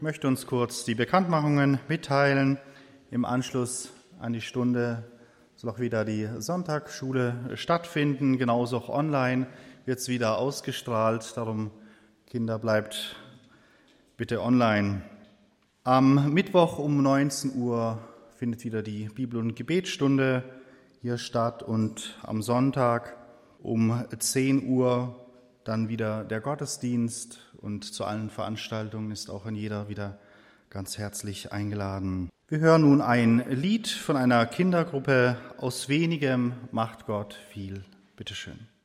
Ich möchte uns kurz die Bekanntmachungen mitteilen. Im Anschluss an die Stunde soll auch wieder die Sonntagsschule stattfinden. Genauso auch online wird es wieder ausgestrahlt. Darum, Kinder, bleibt bitte online. Am Mittwoch um 19 Uhr findet wieder die Bibel- und Gebetsstunde hier statt und am Sonntag um 10 Uhr dann wieder der Gottesdienst und zu allen Veranstaltungen ist auch jeder wieder ganz herzlich eingeladen. Wir hören nun ein Lied von einer Kindergruppe: Aus wenigem macht Gott viel. Bitte schön.